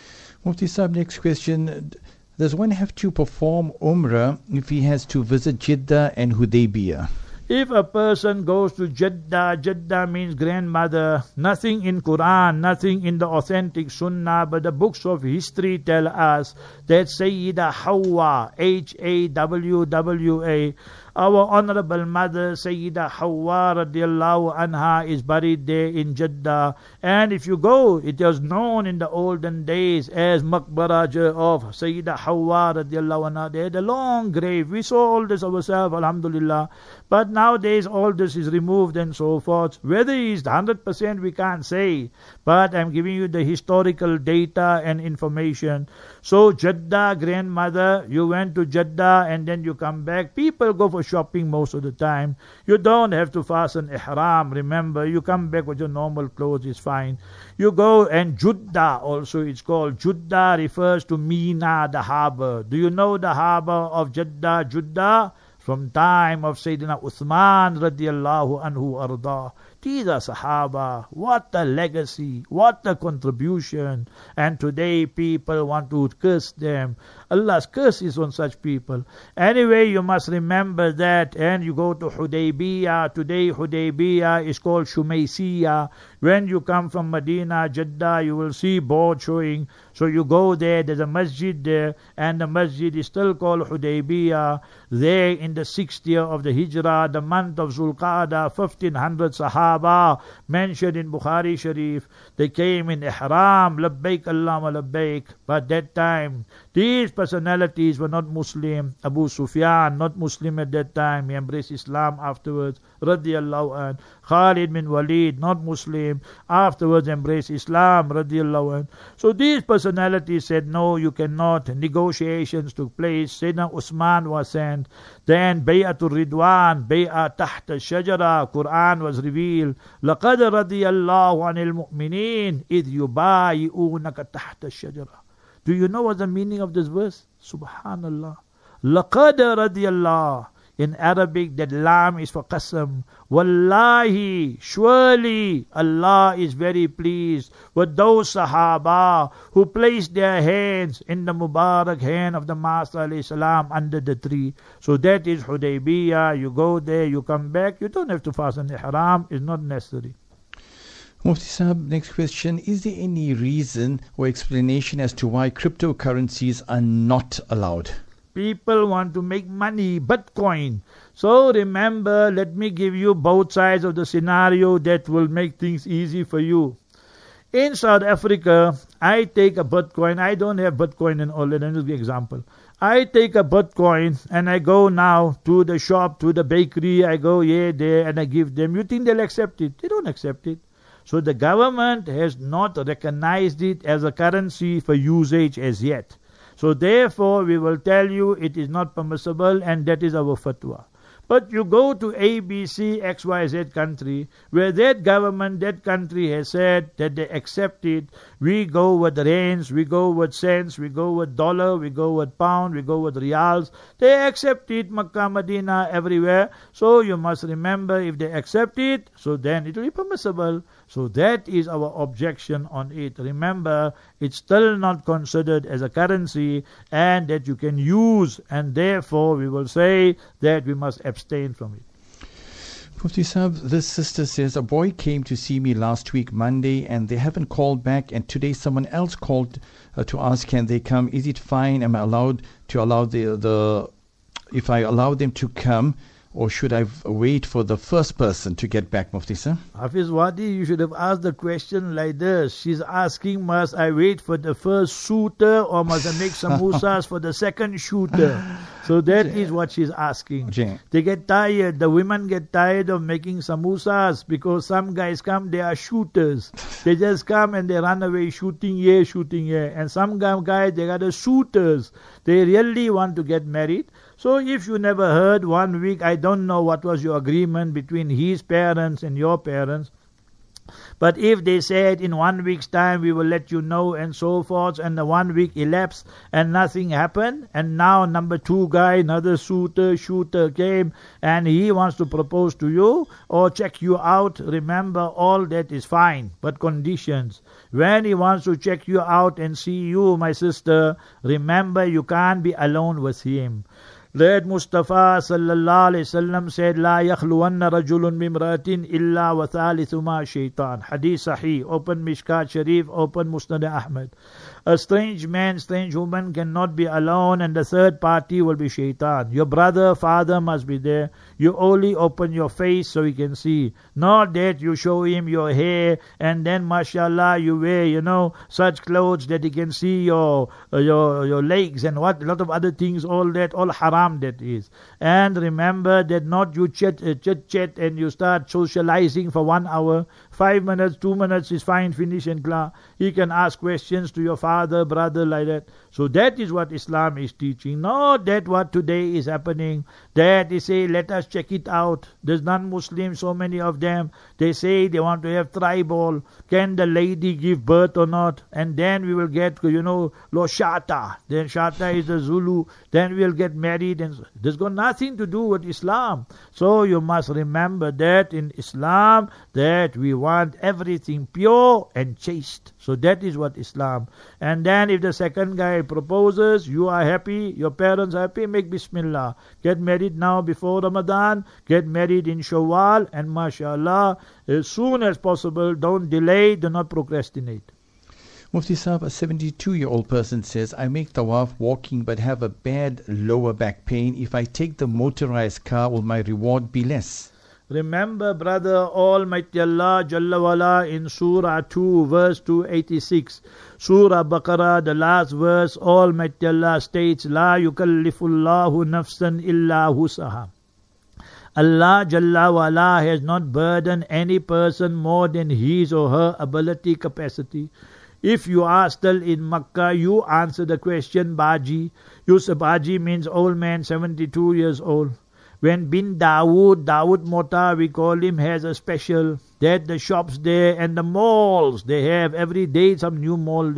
S2: Mufti Sahib, next question. Does one have to perform Umrah if he has to visit Jeddah and Hudaybiyah?
S3: If a person goes to Jeddah, Jeddah means grandmother. Nothing in Quran, nothing in the authentic Sunnah, but the books of history tell us that Sayyida Hawa, H A W W A, our honorable mother Sayyida Hawa radiallahu anha is buried there in Jeddah. And if you go, it was known in the olden days as Maqbarah of Sayyida Hawa radiallahu anha. They had a long grave. We saw all this ourselves, alhamdulillah. But nowadays all this is removed and so forth. Whether it's one hundred percent we can't say. But I'm giving you the historical data and information. So Jeddah, grandmother, you went to Jeddah and then you come back. People go for shopping most of the time. You don't have to fasten ihram. Remember, you come back with your normal clothes, it's fine. You go, and Juddah also it's called. Juddah refers to Mina, the harbor. Do you know the harbor of Jeddah, Juddah? From time of Sayyidina Uthman radiallahu anhu arda. These are Sahaba. What a legacy. What a contribution. And today people want to curse them. Allah's curse is on such people. Anyway, you must remember that. And you go to Hudaybiyah. Today Hudaybiyah is called Shumaysiyah. When you come from Medina, Jeddah, you will see board showing. So you go there, there's a masjid there, and the masjid is still called Hudaybiyah. There in the sixth year of the Hijrah, the month of Zulqa'dah, fifteen hundred Sahaba mentioned in Bukhari Sharif. They came in Ihram, Labbaik Allahumma Labbaik. But that time, these personalities were not Muslim. Abu Sufyan, not Muslim at that time. He embraced Islam afterwards. Radiyallahu an. Khalid bin Walid, not Muslim. Afterwards embraced Islam. Radiyallahu an. So these personalities said, no, you cannot. Negotiations took place. Sayyidina Usman was sent. Then Bay'atul Ridwan, Bay'at Tahta Shajara, Quran was revealed. لَقَدْ رَضِيَ اللَّهُ عَنِ الْمُؤْمِنِينَ إِذْ يُبَايِئُونَكَ تَحْتَ الشَّجَرَةِ. Do you know what the meaning of this verse? Subhanallah. لَقَدْ رَضِيَ اللَّهُ. In Arabic, that lam is for qasam. Wallahi, surely Allah is very pleased with those Sahaba who placed their hands in the Mubarak hand of the Master alayhi salam under the tree. So that is Hudaybiyah. You go there, you come back. You don't have to fasten ihram. It's not necessary.
S2: Mufti Sahab, next question. Is there any reason or explanation as to why cryptocurrencies are not allowed?
S3: People want to make money, Bitcoin. So remember, let me give you both sides of the scenario that will make things easy for you. In South Africa, I take a Bitcoin. I don't have Bitcoin in all. Let me give you an example. I take a Bitcoin and I go now to the shop, to the bakery. I go here, there, and I give them. You think they'll accept it? They don't accept it. So the government has not recognized it as a currency for usage as yet. So therefore, we will tell you it is not permissible, and that is our fatwa. But you go to A B C X Y Z country, where that government, that country has said that they accept it. We go with rands, we go with cents, we go with dollar, we go with pound, we go with reals. They accept it, Makkah, Medina, everywhere. So you must remember, if they accept it, so then it will be permissible. So that is our objection on it. Remember, it's still not considered as a currency and that you can use, and therefore we will say that we must abstain from it.
S2: Mufti Sahib, this sister says, a boy came to see me last week Monday and they haven't called back, and today someone else called uh, to ask can they come. Is it fine? Am I allowed to allow the, the if I allow them to come, or should I wait for the first person to get back, Mufti sir?
S3: Hafiz Wadi, you should have asked the question like this. She's asking, must I wait for the first shooter, or must I make samosas for the second shooter? So that is what she's asking. They get tired. The women get tired of making samosas because some guys come, they are shooters. They just come and they run away shooting here, shooting here. And some guys, they got the shooters. They really want to get married. So if you never heard one week, I don't know what was your agreement between his parents and your parents. But if they said in one week's time we will let you know and so forth, and the one week elapsed and nothing happened, and now number two guy, another shooter, shooter came and he wants to propose to you or check you out, remember all that is fine, but conditions. When he wants to check you out and see you, my sister, remember you can't be alone with him. That Mustafa sallallahu alayhi wasallam said, La yakhluwanna rajulun bimratin illa wa thalithuma shaitan. Hadith Sahih, open Mishkat Sharif, open Musnad Ahmad. A strange man, strange woman cannot be alone, and the third party will be shaitan. Your brother, father must be there. You only open your face so he can see. Not that you show him your hair and then mashallah you wear, you know, such clothes that he can see your uh, your your legs and what, a lot of other things, all that, all haram that is. And remember that not you chat, uh, chat, chat and you start socializing for one hour. Five minutes, two minutes is fine, finish and clear. He can ask questions to your father, brother, like that. So that is what Islam is teaching. Not that what today is happening. That they say, let us check it out. There's non-Muslims, so many of them. They say they want to have tribal. Can the lady give birth or not? And then we will get, you know, Lo Shata. Then Shata is the Zulu. Then we'll get married. And there's got nothing to do with Islam. So you must remember that in Islam, that we want everything pure and chaste. So that is what Islam. And then if the second guy proposes, you are happy, your parents are happy, make Bismillah. Get married now before Ramadan, get married in Shawwal, and mashallah, as soon as possible, don't delay, do not procrastinate.
S2: Mufti Sahib, a seventy-two-year-old person says, I make tawaf walking but have a bad lower back pain. If I take the motorized car, will my reward be less?
S3: Remember, brother, Almighty Allah Jalla Wala in Surah two, verse two eighty-six. Surah Baqarah, the last verse, Almighty Allah states, La yukallifullahu nafsan illa husaha. Allah Jalla Wala has not burdened any person more than his or her ability, capacity. If you are still in Makkah, you answer the question, Baji. You say Baji means old man, seventy-two years old. When bin Dawood, Dawood Mota, we call him, has a special, that the shops there and the malls, they have every day some new mall there.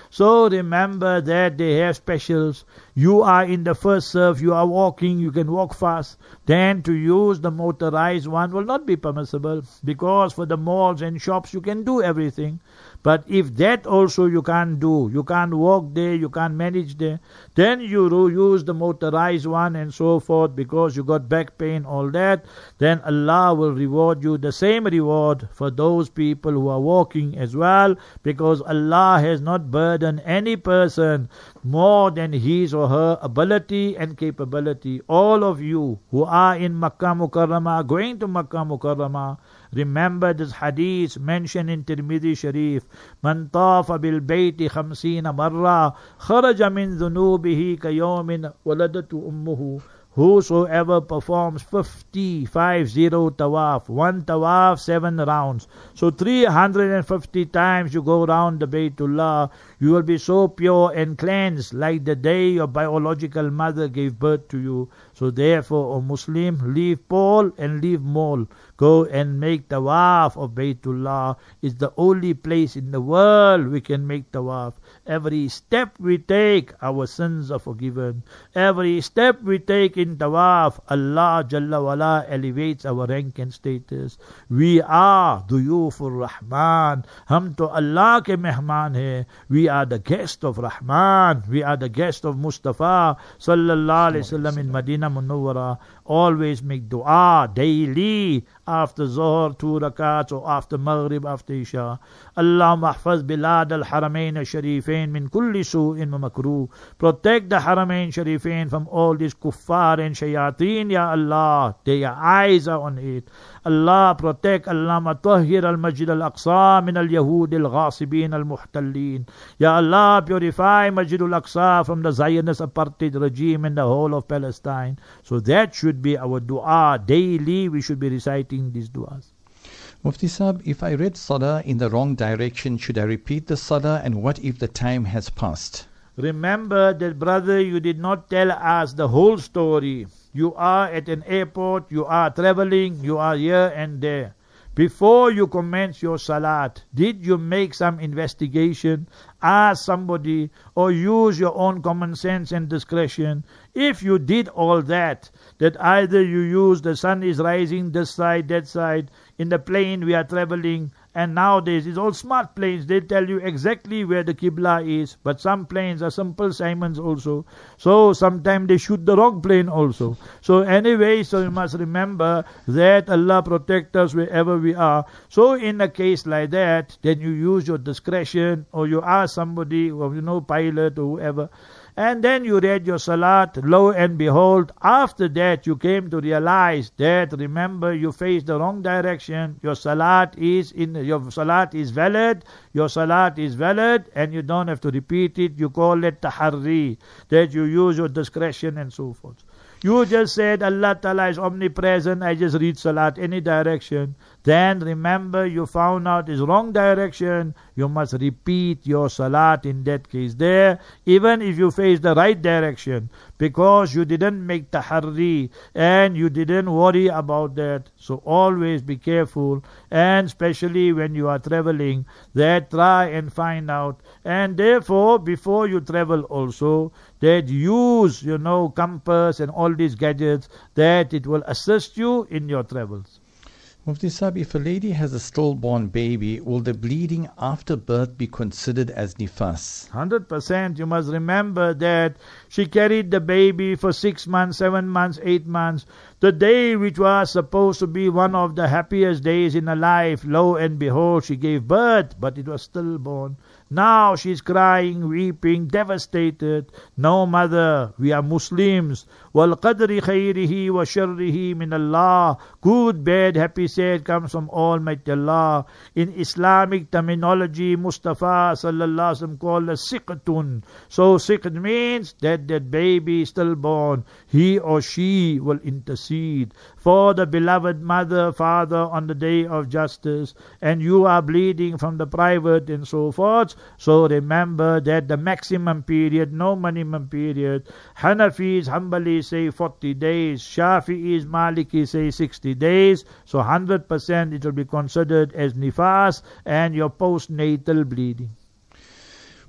S3: So remember that they have specials. You are in the first surf, you are walking, you can walk fast. Then to use the motorized one will not be permissible, because for the malls and shops you can do everything. But if that also you can't do, you can't walk there, you can't manage there, then you use the motorized one and so forth, because you got back pain, all that, then Allah will reward you the same reward for those people who are walking as well, because Allah has not burdened any person more than his or her ability and capability. All of you who are in Makkah Mukarramah, going to Makkah Mukarramah, remember this hadith mentioned in Tirmidhi Sharif: Man tafa bil bayti khamsina marra kharaja min dhunubihi kayawmin waladatu ummuhu. Whosoever performs fifty, five zero tawaf, one tawaf, seven rounds. So three hundred fifty times you go around the Baytullah, you will be so pure and cleansed like the day your biological mother gave birth to you. So therefore, O Muslim, leave Paul and leave Mol. Go and make tawaf of Baytullah. It's the only place in the world we can make tawaf. Every step we take, our sins are forgiven. Every step we take in tawaf, Allah Jalla wala elevates our rank and status. We are Duyufur Rahman. Hum to Allah ke mehman hai. We are the guest of Rahman. We are the guest of Mustafa Sallallahu Alaihi Wasallam in Madinah Munawwara. Always make dua daily after Zohar, two rakats, or after Maghrib, after Isha. Allahumma ahfaz bilad al-Haramain al-Sharifain min kulli su'in wa makruh. Protect the Haramain Sharifain from all these kuffar and shayateen, Ya Allah. Their eyes are on it. Allah protect Allama Tahir al-Masjid al-Aqsa min al-Yahud al-Ghasibin al-Muhtallin. Ya Allah, purify Masjid al-Aqsa from the Zionist apartheid regime in the whole of Palestine. So that should be our dua. Daily we should be reciting these duas.
S2: Mufti Sahib, if I read Salah in the wrong direction, should I repeat the Salah, and what if the time has passed?
S3: Remember that, brother, you did not tell us the whole story. You are at an airport, you are traveling, you are here and there. Before you commence your salat, did you make some investigation, ask somebody, or use your own common sense and discretion? If you did all that, that either you use the sun is rising this side, that side, in the plane we are traveling, and nowadays it's all smart planes, they tell you exactly where the Qibla is, but some planes are simple Simons also, so sometimes they shoot the wrong plane also. So anyway, so you must remember that Allah protect us wherever we are. So in a case like that, then you use your discretion, or you ask somebody, or you know, pilot or whoever, and then you read your salat. Lo and behold, after that you came to realize that, remember, you faced the wrong direction. Your salat is in your salat is valid. Your salat is valid, and you don't have to repeat it. You call it taharri, that you use your discretion and so forth. You just said Allah Ta'ala is omnipresent, I just read salat any direction. Then remember, you found out is wrong direction. You must repeat your salat in that case there, even if you face the right direction, because you didn't make taharri and you didn't worry about that. So always be careful, and especially when you are traveling, that try and find out. And therefore, before you travel also, that use, you know, compass and all these gadgets, that it will assist you in your travels.
S2: Mufti Sahib, if a lady has a stillborn baby, will the bleeding after birth be considered as nifas?
S3: one hundred percent. You must remember that she carried the baby for six months, seven months, eight months. The day which was supposed to be one of the happiest days in her life, lo and behold, she gave birth, but it was stillborn. Now she's crying, weeping, devastated. No, mother, we are Muslims. وَالْقَدْرِ خَيْرِهِ وَشَرِّهِ مِنَ اللَّهِ. Good, bad, happy, sad comes from Almighty Allah. In Islamic terminology, Mustafa sallallahu alaihi wasallam called a siqtun. So siqt means that that baby is stillborn. He or she will intercede for the beloved mother, father on the day of justice, and you are bleeding from the private and so forth. So remember that the maximum period, no minimum period. Hanafis, Hanbalis say forty days. Shafi'is, Maliki say sixty days. So one hundred percent it will be considered as nifas and your postnatal bleeding.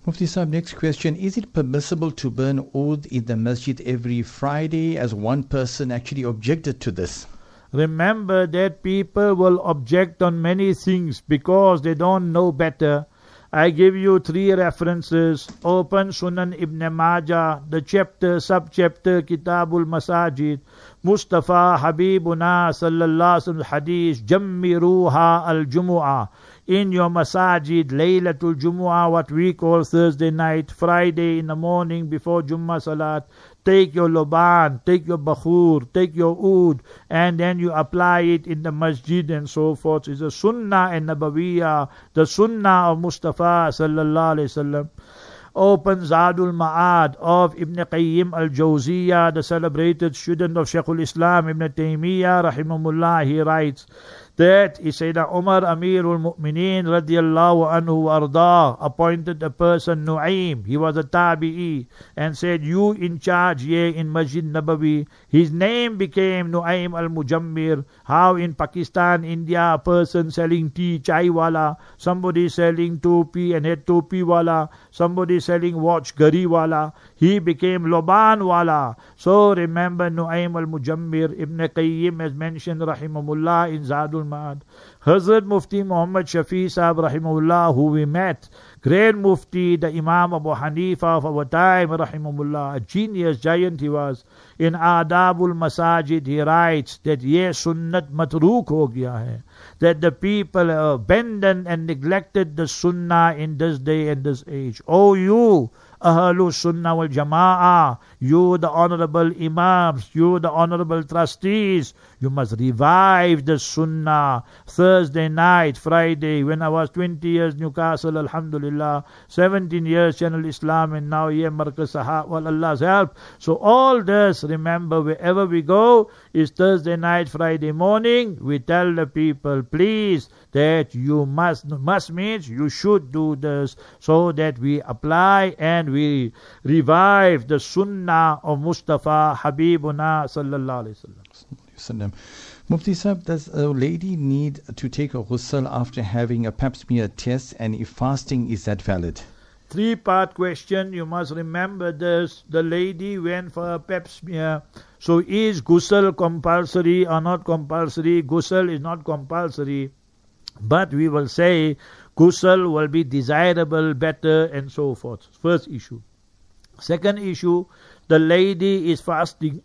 S2: Mufti Sahib, next question. Is it permissible to burn oud in the masjid every Friday, as one person actually objected to this?
S3: Remember that people will object on many things because they don't know better. I give you three references. Open Sunan Ibn Majah, the chapter, subchapter, Kitabul Masajid. Mustafa Habibuna sallallahu alaihi wasallam hadith, Jammiruha al-Jumu'ah. In your masajid, Laylatul Jumu'ah, what we call Thursday night, Friday in the morning before Jummah Salat, take your loban, take your bakhur, take your oud, and then you apply it in the masjid and so forth. It's a sunnah and nabawiyah, the sunnah of Mustafa sallallahu alaihi wasallam. Open Zadul Ma'ad of Ibn Qayyim al-Jawziyah, the celebrated student of Shaykhul Islam Ibn Taymiyyah rahimahullah. He writes that he said that Umar Amirul Mu'mineen radiyallahu anhu arda appointed a person, Nu'aym, he was a tabi'i, and said, you in charge here in Masjid Nabawi. His name became Nu'aym al-Mujammir. How in Pakistan, India, a person selling tea, chai wala, somebody selling topi and head topi wala, somebody selling watch, gari wala, he became Loban wala. So remember Nu'aym al-Mujammir. Ibn Qayyim has mentioned rahimahullah in Zadul Ma'ad. Hazrat Mufti Muhammad Shafi Sahib rahimahullah, who we met, great Mufti, the Imam Abu Hanifa of our time rahimahullah, a genius, giant he was. In Adabul Masajid he writes that ye sunnat matruk ho gaya hai, that the people abandoned and neglected the sunnah in this day and this age. Oh you Ahlul Sunnah wal Jama'ah, you the honorable Imams, you the honorable trustees, you must revive the Sunnah. Thursday night, Friday, when I was twenty years Newcastle, Alhamdulillah, seventeen years Channel Islam, and now here Markaz Sahab, well, Allah's help. So all this, remember, wherever we go, is Thursday night, Friday morning, we tell the people, please, that you must, must means you should do this, so that we apply and we revive the Sunnah of Mustafa Habibuna sallallahu alaihi wasallam.
S2: Mufti Sahib, does a lady need to take a ghusl after having a pap smear test, and if fasting, is that valid?
S3: Three part question, you must remember this. The lady went for a pap smear. So is ghusl compulsory or not compulsory? Ghusl is not compulsory, but we will say ghusl will be desirable, better, and so forth. First issue. Second issue, the lady is fasting.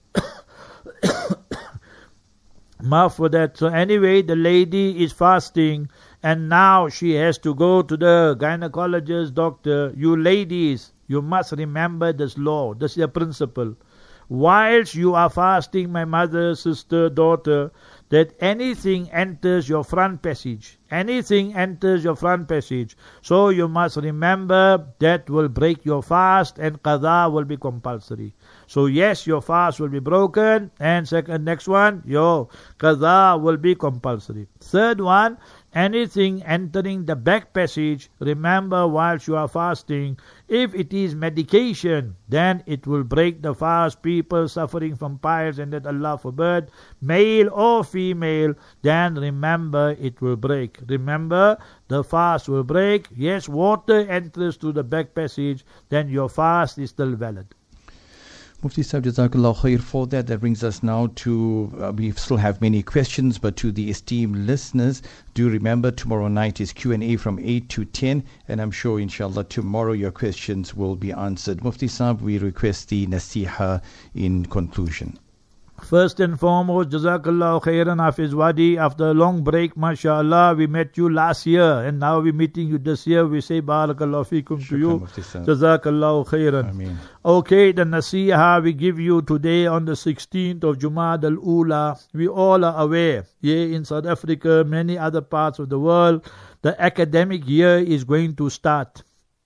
S3: Maaf for that. So anyway, the lady is fasting, and now she has to go to the gynecologist, doctor. You ladies, you must remember this law. This is a principle. Whilst you are fasting, my mother, sister, daughter, that anything enters your front passage. Anything enters your front passage. So you must remember that will break your fast, and qadha will be compulsory. So yes, your fast will be broken, and second, next one, your qadha will be compulsory. Third one, anything entering the back passage, remember whilst you are fasting, if it is medication, then it will break the fast. People suffering from piles, and that Allah forbid, male or female, then remember it will break. Remember, the fast will break. Yes, water enters to the back passage, then your fast is still valid.
S2: Mufti Sahib, Jazakallah khair for that. That brings us now to, uh, we still have many questions, but to the esteemed listeners, do remember tomorrow night is Q and A from eight to ten, and I'm sure inshallah tomorrow your questions will be answered. Mufti Sahib, we request the nasiha in conclusion.
S3: First and foremost, Jazakallah khairan Hafiz Wadi. After a long break, mashallah, we met you last year, and now we're meeting you this year. We say Barakallah Fikum to you. Jazakallah khairan.
S2: Ameen.
S3: Okay, the nasiha we give you today on the sixteenth of Jumad al-Ula. We all are aware, here in South Africa, many other parts of the world, the academic year is going to start.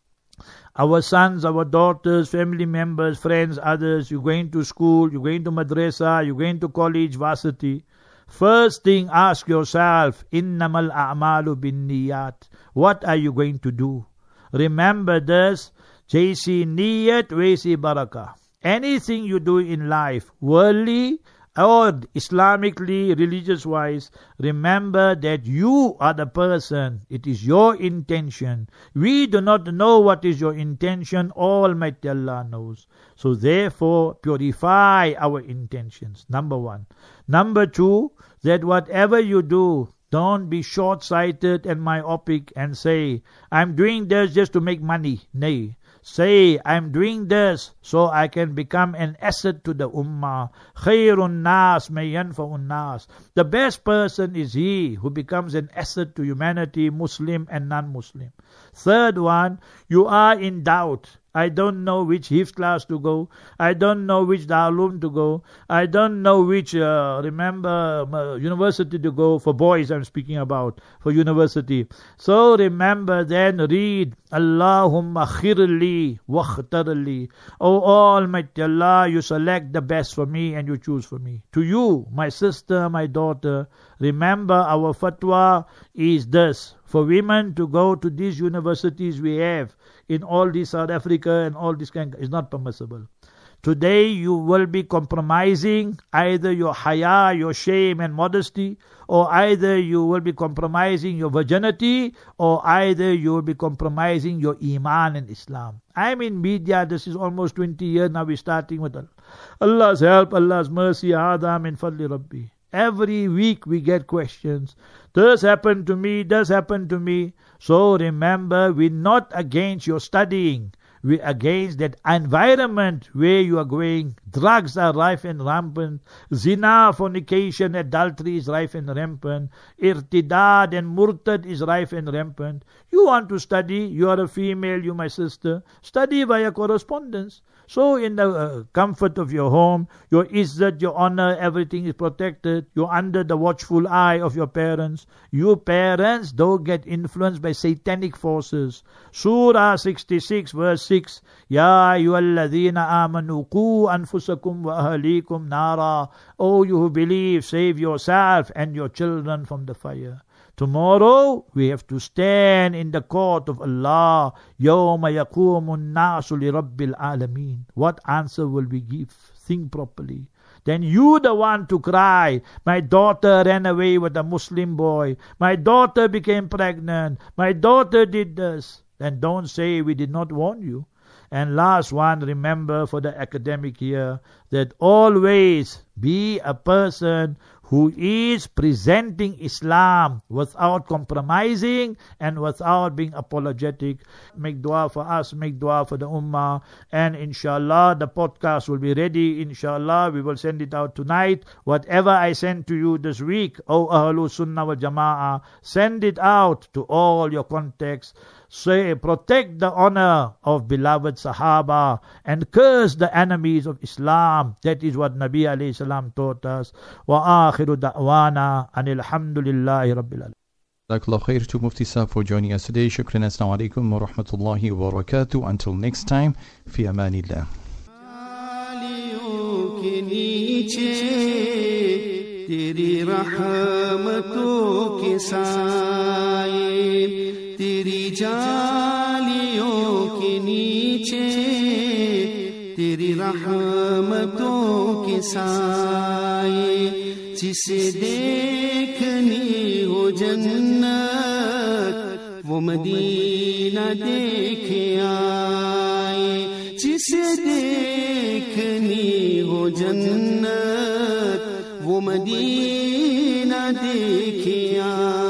S3: Our sons, our daughters, family members, friends, others, you're going to school, you're going to madrasa, you're going to college, varsity. First thing, ask yourself, innamal a'malu bin niyat. What are you going to do? Remember this, Jaisi niyat, waisi barakah. Anything you do in life, worldly, or Islamically, religious-wise, remember that you are the person. It is your intention. We do not know what is your intention. Almighty Allah knows. So therefore, purify our intentions. Number one. Number two, that whatever you do, don't be short-sighted and myopic and say, I'm doing this just to make money. Nay. Say, I'm doing this so I can become an asset to the ummah. Khairun nas may yanfa'un nas. The best person is he who becomes an asset to humanity, Muslim and non-Muslim. Third one, you are in doubt. I don't know which Hifz class to go. I don't know which Darulum to go. I don't know which, uh, remember, uh, university to go. For boys I'm speaking about, for university. So remember then, read, Allahumma khirli wakhtarli. O Almighty Allah, you select the best for me and you choose for me. To you, my sister, my daughter, remember our fatwa is this. For women to go to these universities we have in all this South Africa and all this kind is not permissible. Today you will be compromising either your haya, your shame and modesty, or either you will be compromising your virginity, or either you will be compromising your iman and Islam. I'm in media, this is almost twenty years now, we're starting with Allah's help, Allah's mercy, Adam min fadli Rabbi. Every week we get questions. This happened to me, this happened to me. So remember, we're not against your studying. We're against that environment where you are going. Drugs are rife and rampant. Zina, fornication, adultery is rife and rampant. Irtidad and murtad is rife and rampant. You want to study, you are a female, you my sister. Study via correspondence. So in the uh, comfort of your home, your izzat, your honor, everything is protected. You're under the watchful eye of your parents. You parents don't get influenced by satanic forces. Surah sixty-six verse six. Ya ayyuhalladhina amanu qu anfusakum wa ahlikum nara. O you who believe, save yourself and your children from the fire. Tomorrow we have to stand in the court of Allah. Yawma yaqumun nasu li rabbil alameen. What answer will we give? Think properly. Then you the one to cry, my daughter ran away with a Muslim boy. My daughter became pregnant. My daughter did this. Then don't say we did not warn you. And last one, remember for the academic year that always be a person who is presenting Islam without compromising and without being apologetic. Make dua for us, make dua for the ummah, and inshallah the podcast will be ready. Inshallah we will send it out tonight. Whatever I send to you this week, O Ahlu Sunnah wal Jama'ah, send it out to all your contacts. Say, protect the honor of beloved Sahaba and curse the enemies of Islam. That is what Nabi alayhi salam taught us. Wa akhiru da'wana anil hamdulillahi rabbil alamin.
S2: Jazakallah khair to Mufti Saab for joining us today. Shukran. Assalamu alaikum wa rahmatullahi wa barakatuh. Until next time, fi amanillah. तेरी रहमतों के साए तेरी जालियों के नीचे तेरी रहमतों के साए जिसे देखनी हो जन्नत वो मदीना देखे आए जिसे देखनी हो जन्नत वो मदीना देखिया